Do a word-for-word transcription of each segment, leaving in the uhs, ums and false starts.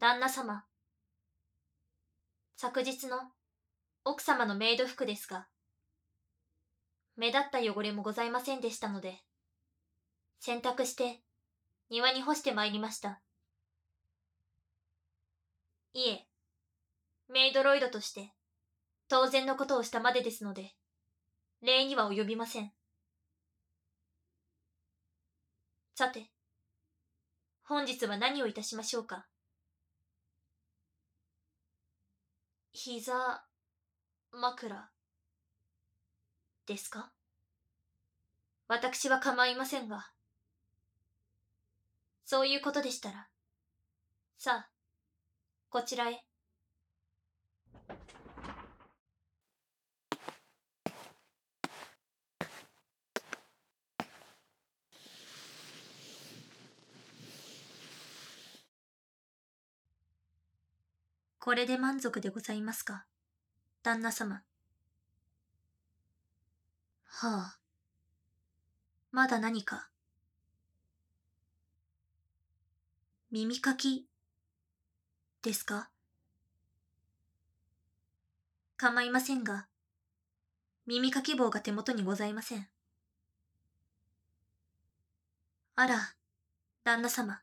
旦那様。昨日の奥様のメイド服ですが、目立った汚れもございませんでしたので、洗濯して庭に干してまいりました。いえ、メイドロイドとして当然のことをしたまでですので、礼には及びません。さて、本日は何をいたしましょうか。膝、枕、ですか。私は構いませんが。そういうことでしたら、さあ、こちらへ。これで満足でございますか、旦那様。はあ。まだ何か。耳かき、ですか。構いませんが、耳かき棒が手元にございません。あら、旦那様。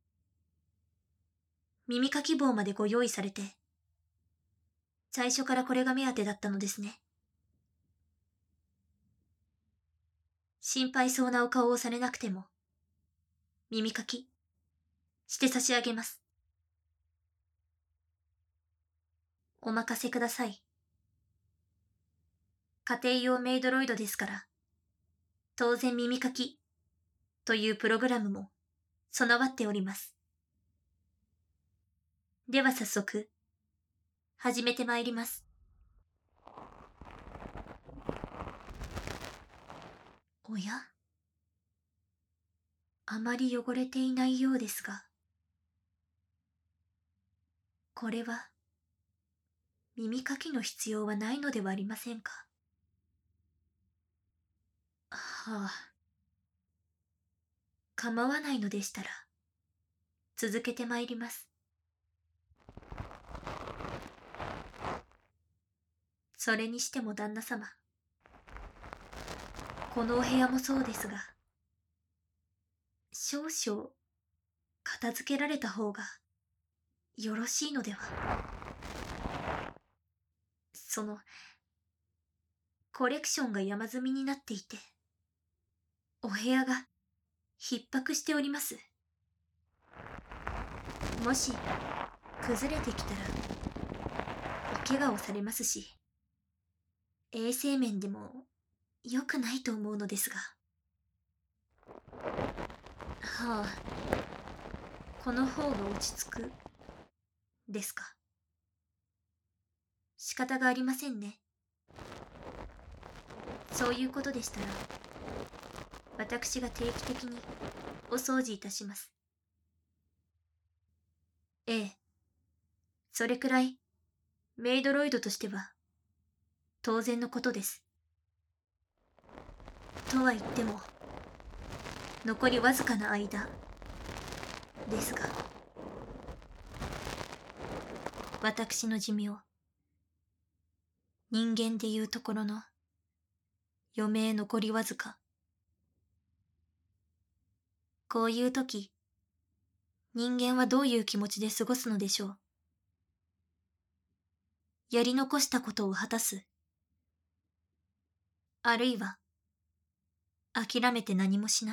耳かき棒までご用意されて、最初からこれが目当てだったのですね。心配そうなお顔をされなくても、耳かき、して差し上げます。お任せください。家庭用メイドロイドですから、当然耳かき、というプログラムも備わっております。では早速、始めてまいります。おや？あまり汚れていないようですが、これは、耳かきの必要はないのではありませんか。はあ。構わないのでしたら、続けてまいります。それにしても旦那様、このお部屋もそうですが、少々、片付けられた方が、よろしいのでは。その、コレクションが山積みになっていて、お部屋が、逼迫しております。もし、崩れてきたら、お怪我をされますし、衛生面でも、良くないと思うのですが。はあ、この方が落ち着く、ですか。仕方がありませんね。そういうことでしたら、私が定期的にお掃除いたします。ええ。それくらい、メイドロイドとしては、当然のことです。とは言っても、残りわずかな間、ですが。私の寿命、人間でいうところの、余命残りわずか。こういう時、人間はどういう気持ちで過ごすのでしょう。やり残したことを果たす。あるいは、諦めて何もしない。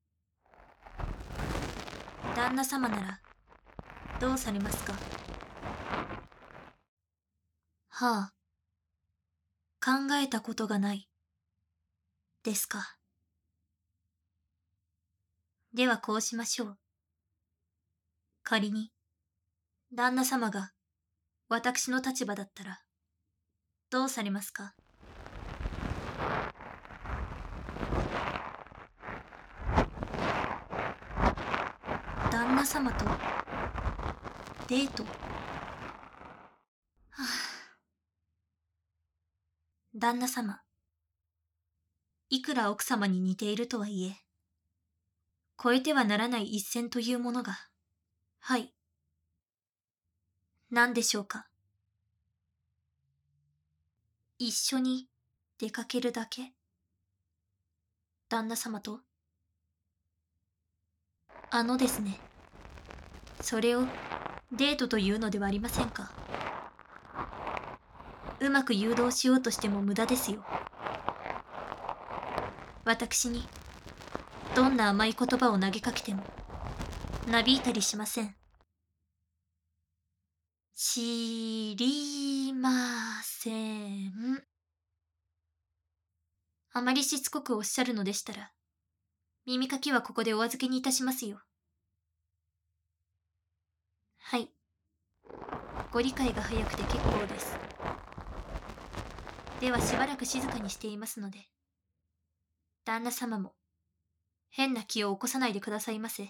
旦那様なら、どうされますか。はあ。考えたことがない。ですか。ではこうしましょう。仮に、旦那様が、私の立場だったら、どうされますか。旦那様と、デート。はあ、旦那様。いくら奥様に似ているとはいえ、越えてはならない一線というものが、はい、 何でしょうか。一緒に出かけるだけ？旦那様と？あのですね。それをデートというのではありませんか。うまく誘導しようとしても無駄ですよ。私にどんな甘い言葉を投げかけてもなびいたりしません。知りません。あまりしつこくおっしゃるのでしたら、耳かきはここでお預けにいたしますよ。はい。ご理解が早くて結構です。ではしばらく静かにしていますので、旦那様も変な気を起こさないでくださいませ。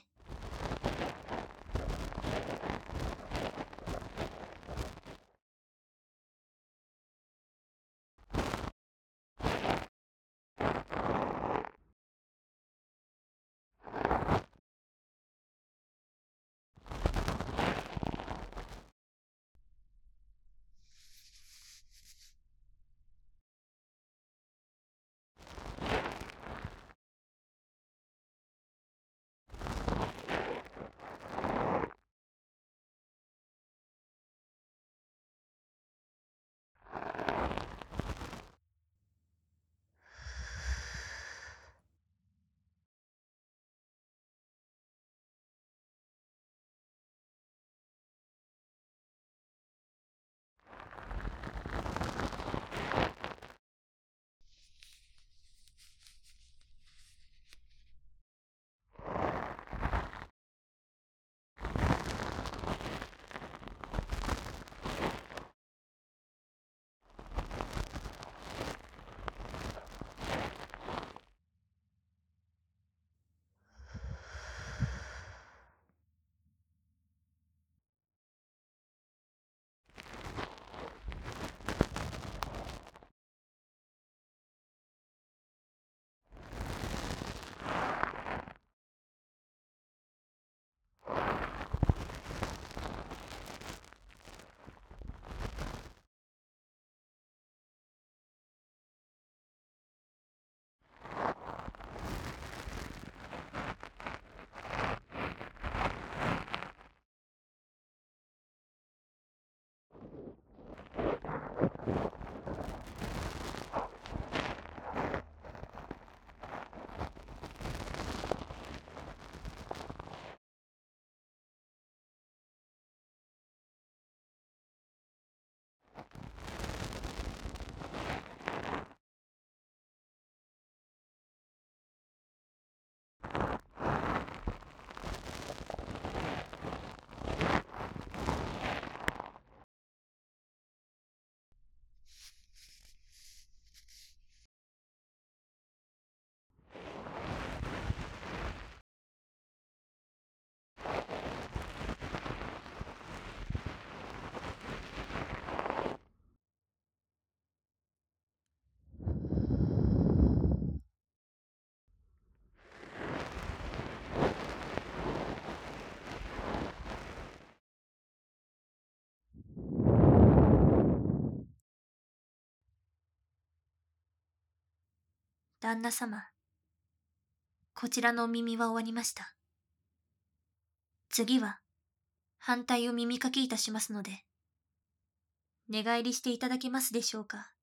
旦那様、こちらのお耳は終わりました。次は反対を耳かきいたしますので、寝返りしていただけますでしょうか。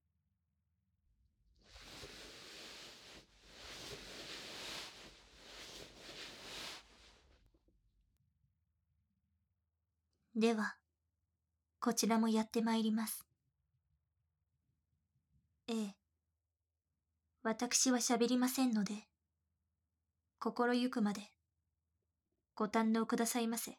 では、こちらもやってまいります。ええ。私は喋りませんので、心ゆくまでご堪能くださいませ。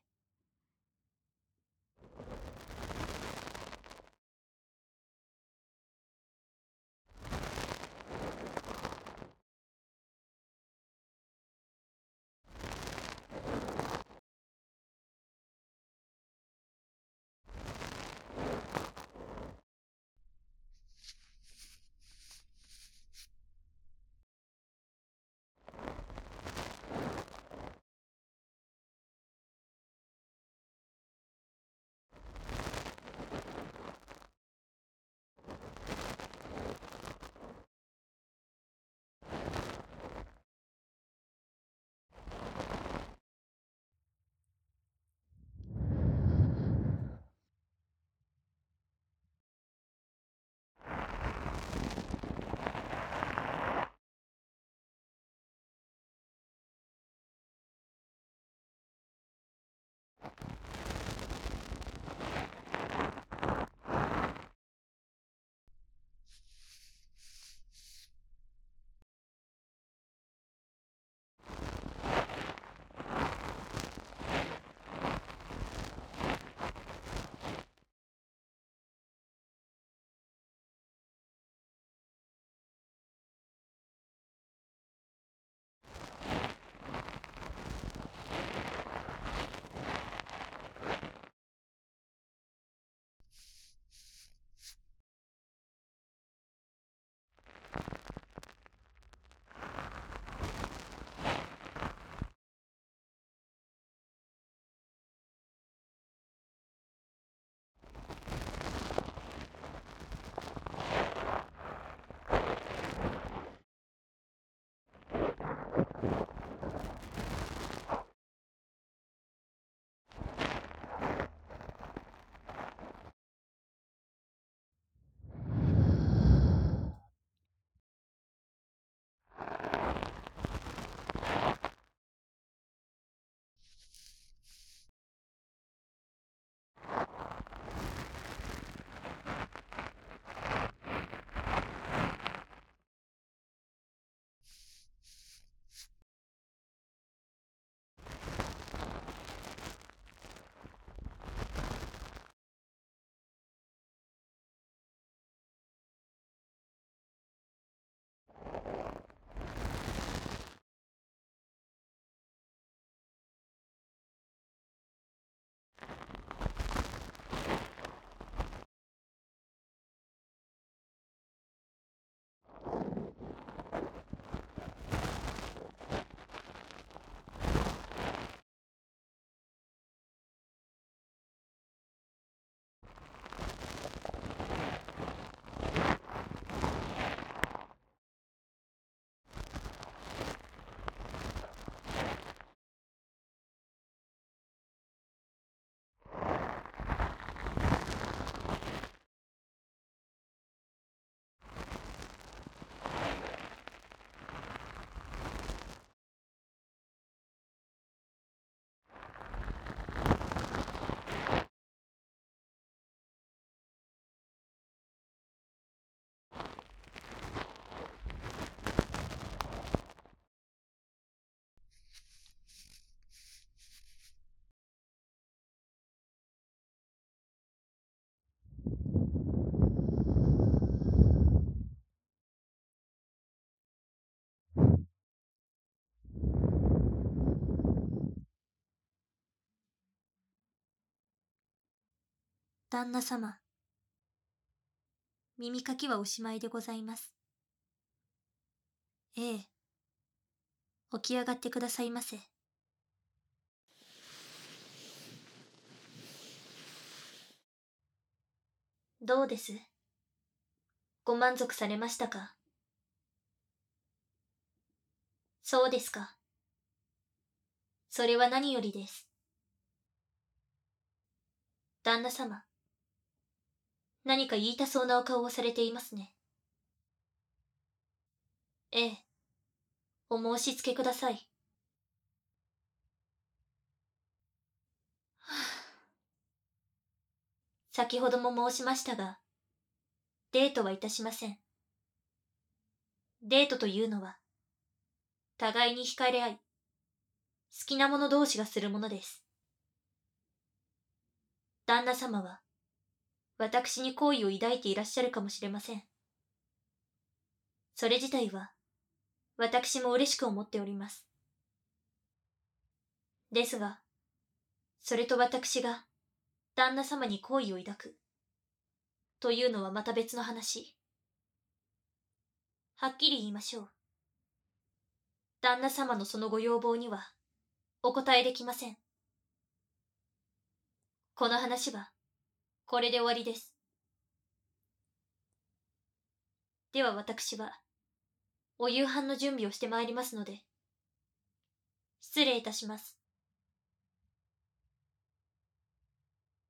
旦那様、耳かきはおしまいでございます。ええ。起き上がってくださいませ。どうです？ご満足されましたか？そうですか。それは何よりです。旦那様、何か言いたそうなお顔をされていますね。ええ。お申し付けください。はあ、先ほども申しましたが、デートはいたしません。デートというのは、互いに惹かれ合い、好きな者同士がするものです。旦那様は、私に好意を抱いていらっしゃるかもしれません。それ自体は、私も嬉しく思っております。ですが、それと私が、旦那様に好意を抱く、というのはまた別の話。はっきり言いましょう。旦那様のそのご要望には、お答えできません。この話は、これで終わりです。では私は、お夕飯の準備をしてまいりますので、失礼いたします。